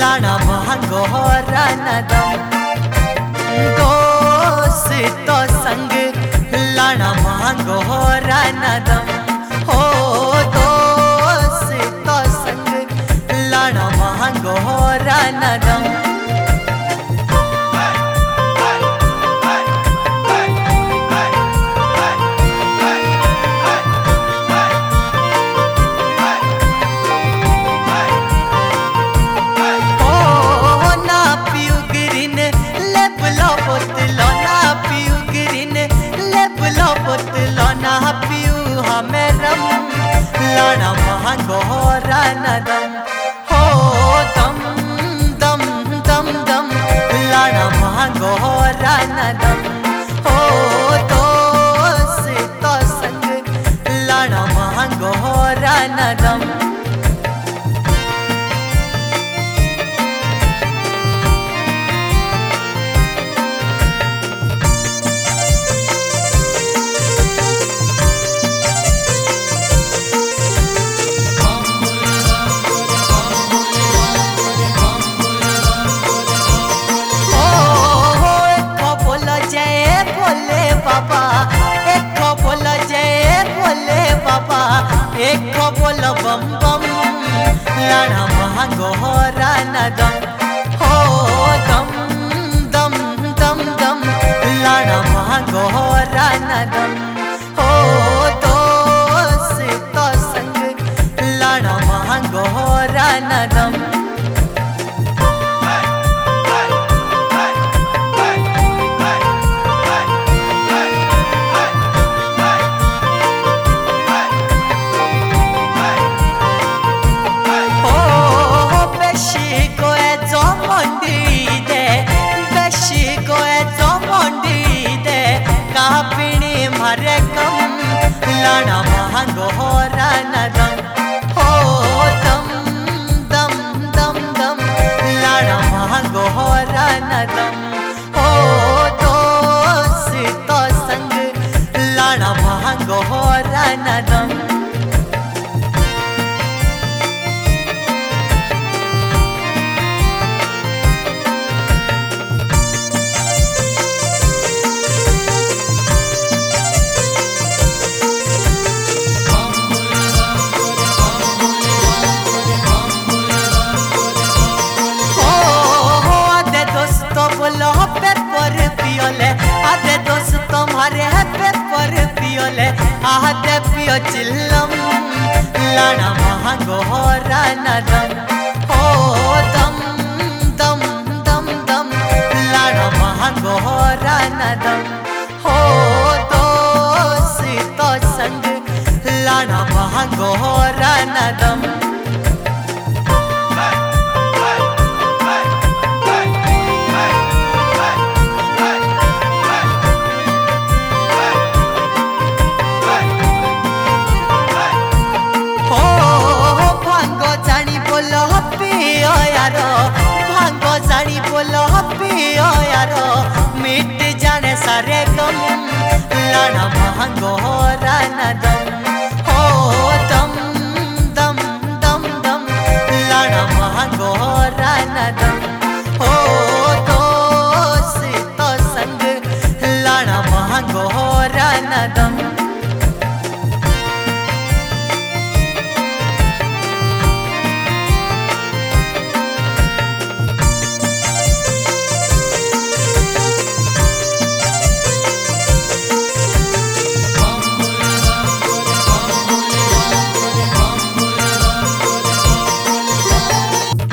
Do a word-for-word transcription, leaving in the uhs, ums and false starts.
लाना भांगो रानदम दोस्त संग लाना भांगो रानदम हो दोस्त संग लाना भांगो रानदम लाना भांगो रानदम हो दम दम दम दम लाना भांगो रानदम हो दोस्त संग लाना भांगो रानदम एक बोल बम बम लाना भांगो रानदम हो दम दम दम दम लाना भांगो रानदम हो दोस्त संग लाना भांगो रानदम लाना भांगो रानदम हो दम दम दम दम लाना भांगो रानदम हो दोस्त संग लाना भांगो रानदम आधे दोस्त तुम्हारे पेपर पियोले आधे पियो चिल्लम लाना भांगो रानदम हो दम दम दम दम लाना भांगो रानदम हो दोस्त संग लाना भांगो रानदम भांगो जानी बोलो पियो यारो मिट जाने सारे गम लाना भांगो रानदम हो दम दम दम दम लाना भांगो रानदम हो दोस्त संग लाना भांगो रानदम।